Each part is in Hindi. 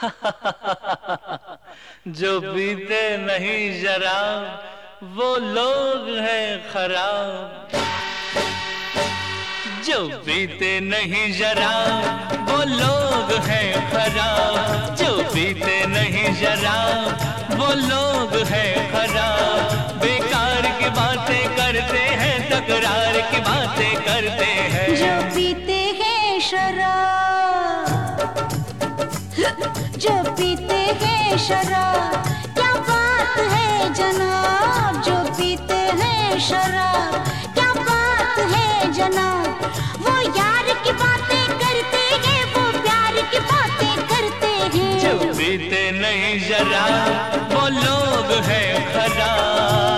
जो पीते नहीं शराब वो लोग हैं खराब। जो पीते नहीं शराब वो लोग हैं खराब। जो पीते नहीं शराब वो लोग हैं खराब। बेकार की बातें करते हैं, तकरार की बातें करते हैं। जो पीते हैं शराब, जो पीते हैं शराब, क्या बात है जनाब। जो पीते हैं शराब, क्या बात है जनाब। वो यार की बातें करते हैं, वो प्यार की बातें करते हैं। जो पीते नहीं शराब वो लोग हैं खराब।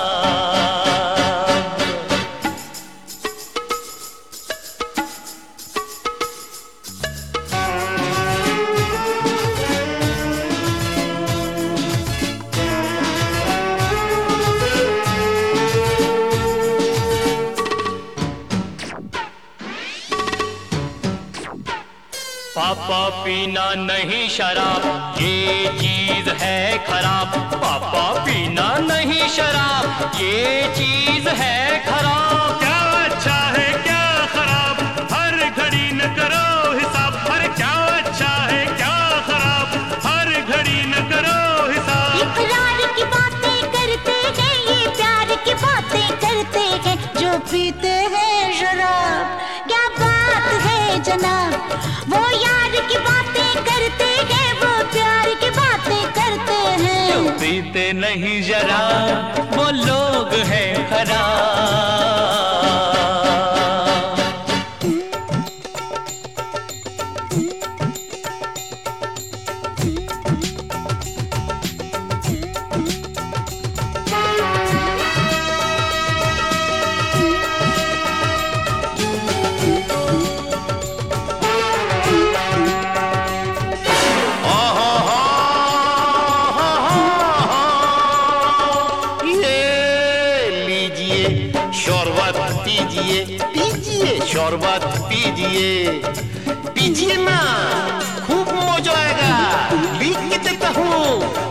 पापा पीना नहीं शराब, ये चीज है खराब। पापा पीना नहीं शराब, ये चीज है खराब। क्या अच्छा है क्या खराब, हर घड़ी न करो हिसाब। हर क्या अच्छा है क्या खराब, हर घड़ी न करो हिसाब। इकरार की बातें करते हैं, ये प्यार की बातें करते हैं। जो पीते हैं शराब, क्या बात है जनाब। वो यार की बातें करते हैं, वो प्यार की बातें करते हैं। जो पीते नहीं शराब वो लोग हैं खराब। शरबत पीजिए, पीजिए शरबत पीजिए, पीजिए ना खूब मजा आएगा। लिख के देता हूँ,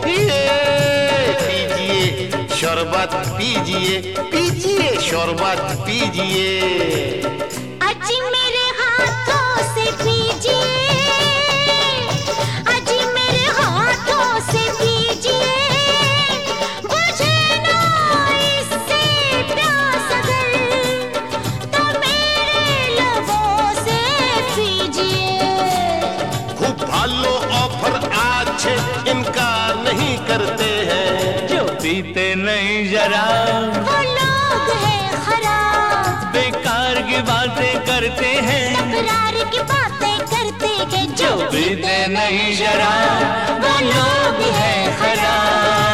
पीजिए शरबत पीजिए, पीजिए शरबत पीजिए। अजी मेरे हाथों से पीजिए, अजी मेरे हाथों से पीजिए। बुझे ना इससे प्यास अगर, तो मेरे लबों से पीजिए। खूब भालो ऑफर आज इनकार नहीं करते हैं। जो पीते नहीं शराब वो लोग हैं खराब। बेकार की बातें करते हैं, तकरार की बातें करते हैं। जो पीते नहीं शराब वो लोग हैं खराब।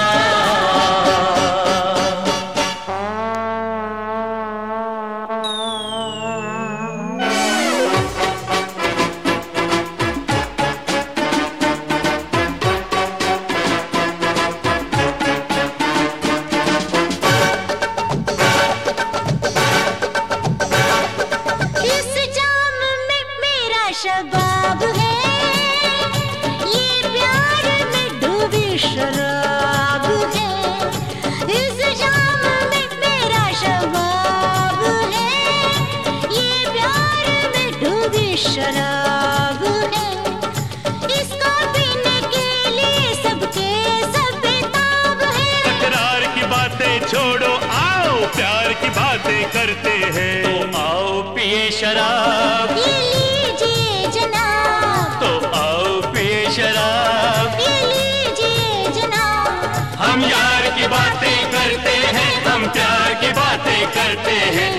शबाब है, ये प्यार में डूबी शराब है। इस जाम में मेरा शबाब है, ये प्यार में डूबी शराब है। इसको पीने के लिए सबके सब बेताब है। तकरार की बातें छोड़ो, आओ प्यार की बातें करते हैं। तो आओ पिए शराब, ये लीजिए जनाब। तो आओ पिए शराब। ये लीजिए जनाब। हम यार की बातें करते हैं, हम प्यार की बातें करते हैं।